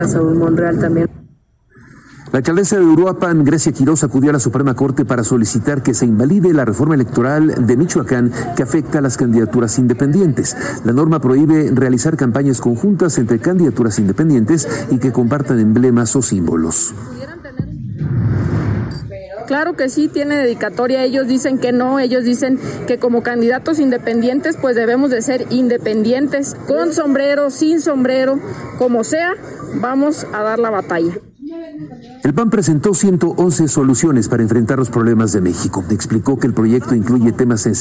Saúl Monreal también. La alcaldesa de Uruapan, Grecia Quiroz, acudió a la Suprema Corte para solicitar que se invalide la reforma electoral de Michoacán que afecta a las candidaturas independientes. La norma prohíbe realizar campañas conjuntas entre candidaturas independientes y que compartan emblemas o símbolos. Claro que sí, tiene dedicatoria. Ellos dicen que no, ellos dicen que como candidatos independientes pues debemos de ser independientes, con sombrero, sin sombrero, como sea, vamos a dar la batalla. El PAN presentó 111 soluciones para enfrentar los problemas de México. Explicó que el proyecto incluye temas sensibles